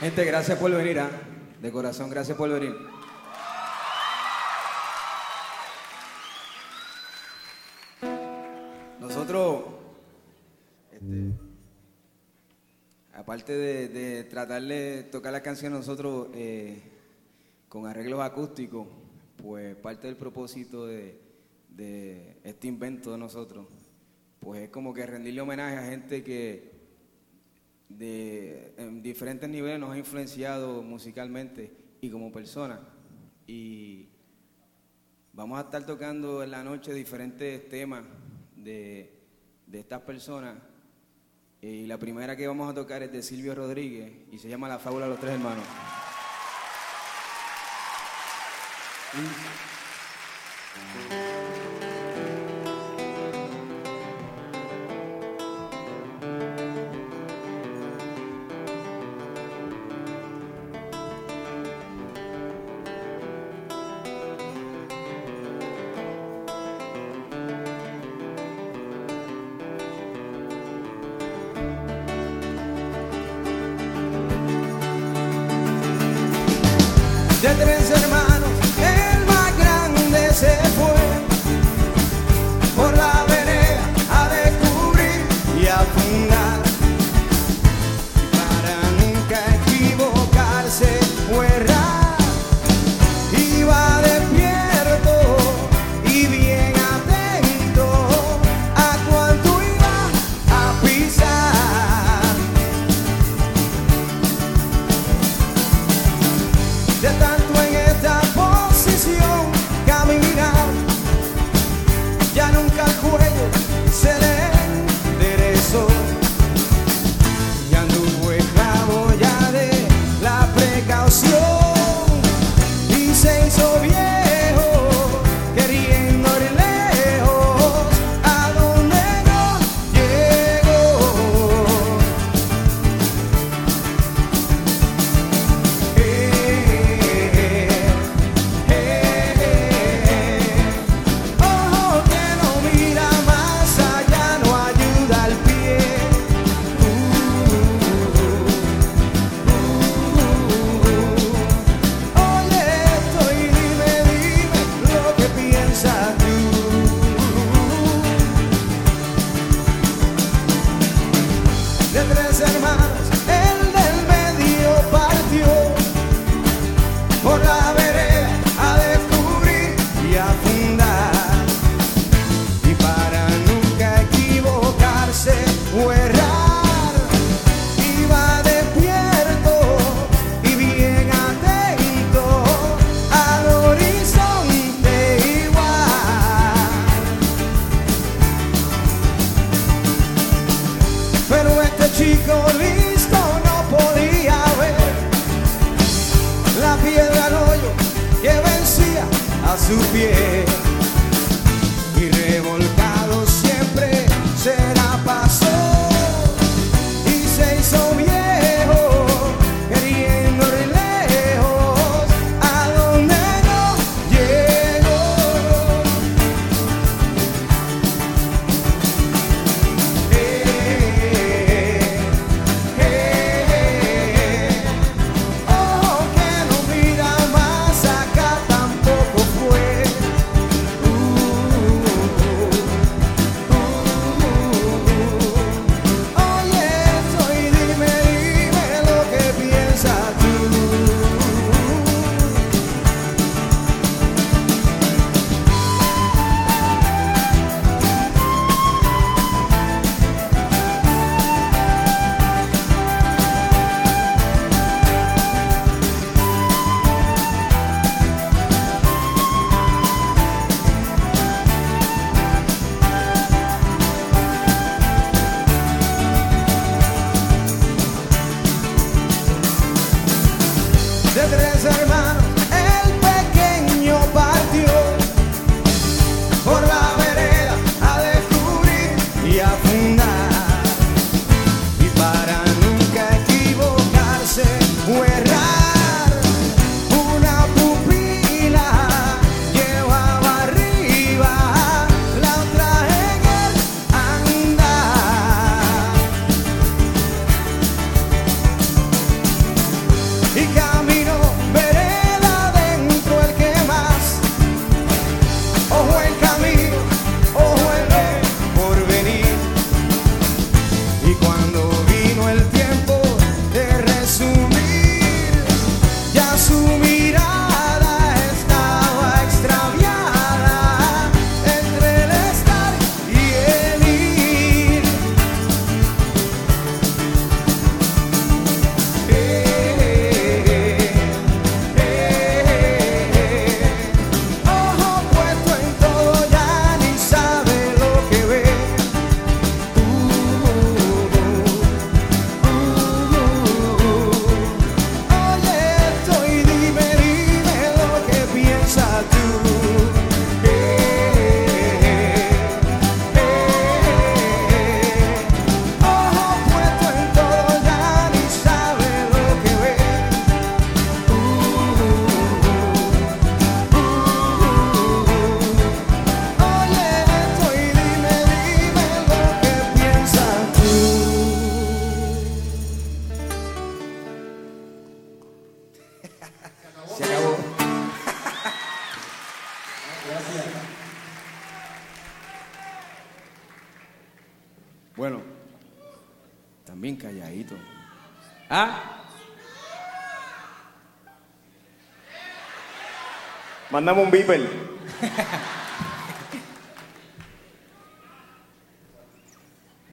Gente, gracias por venir, ¿ah? De corazón, gracias por venir. Nosotros, aparte de tratar de tocar la canción nosotros con arreglos acústicos, pues parte del propósito de este invento de nosotros, pues es como que rendirle homenaje a gente que en diferentes niveles nos ha influenciado musicalmente y como persona. Y vamos a estar tocando en la noche diferentes temas de estas personas. Y la primera que vamos a tocar es de Silvio Rodríguez y se llama La Fábula de los Tres Hermanos. De tres hermanos, el más grande se fue por la vereda a descubrir y a fundar. Y para nunca equivocarse o errar, iba despierto y bien atento a cuánto iba a pisar. De tanto en esta posición caminar, ya nunca el cuello se le enderezó y anduvo esclavo ya de la precaución y se hizo viejo queriendo ir lejos a donde no llegó. Ojo que no mira más allá, no ayuda al pie. Oye esto y dime lo que piensas tú. De tres hermanos, el del medio partió por la vereda a descubrir y a fundar. Y para nunca equivocarse o errar, iba despierto y bien atento al horizonte igual. Pero este chico listo no podía ver la piedra al hoyo que vencía a su pie. Y revolcado siempre será pasó y se hizo viejo queriendo ir lejos a donde no llegó. Ojo que no mira más acá, tampoco fue. Oye esto y dime lo que piensas tú. De tres hermanos, el pequeño partió por la vereda a descubrir y a fundar. Y para nunca equivocarse o errar, una pupila llevaba arriba, la otra en el andar. Bueno, también calladito. ¿Ah? Mándame un beeper.